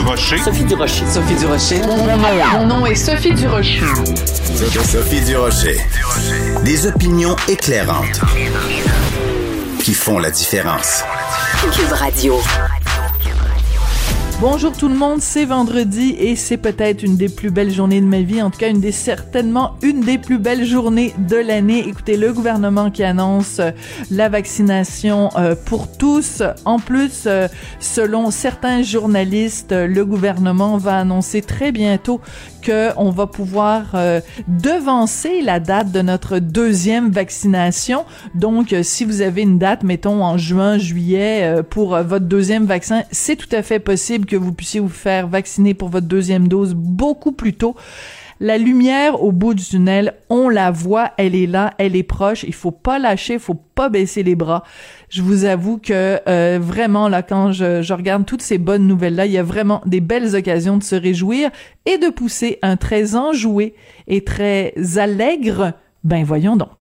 Durocher. Sophie Durocher. Sophie Durocher. Mon nom est Sophie Durocher. Sophie Durocher. Des opinions éclairantes qui font la différence. Cube Radio. Bonjour tout le monde, c'est vendredi et c'est peut-être une des plus belles journées de ma vie, en tout cas certainement une des plus belles journées de l'année. Écoutez, le gouvernement qui annonce la vaccination pour tous. En plus, selon certains journalistes, le gouvernement va annoncer très bientôt qu'on va pouvoir devancer la date de notre deuxième vaccination. Donc, si vous avez une date, mettons en juin, juillet, pour votre deuxième vaccin, c'est tout à fait possible que vous puissiez vous faire vacciner pour votre deuxième dose beaucoup plus tôt. La lumière au bout du tunnel, on la voit, elle est là, elle est proche, il faut pas lâcher, il faut pas baisser les bras. Je vous avoue que vraiment, là, quand je regarde toutes ces bonnes nouvelles-là, il y a vraiment des belles occasions de se réjouir et de pousser un très enjoué et très allègre. Ben voyons donc.